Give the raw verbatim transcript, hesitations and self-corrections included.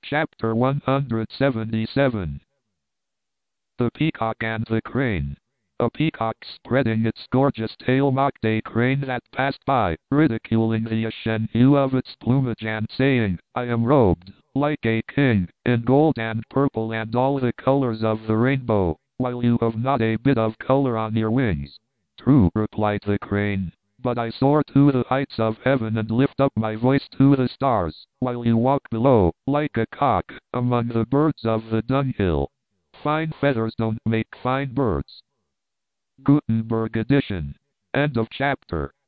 Chapter one hundred seventy-seven. The Peacock and the Crane. A peacock spreading its gorgeous tail mocked a crane that passed by, ridiculing the ashen hue of its plumage and saying, "I am robed, like a king, in gold and purple and all the colors of the rainbow, while you have not a bit of color on your wings." "True," replied the crane, "but I soar to the heights of heaven and lift up my voice to the stars, while you walk below, like a cock, among the birds of the dunghill. Fine feathers don't make fine birds." Gutenberg edition. End of chapter.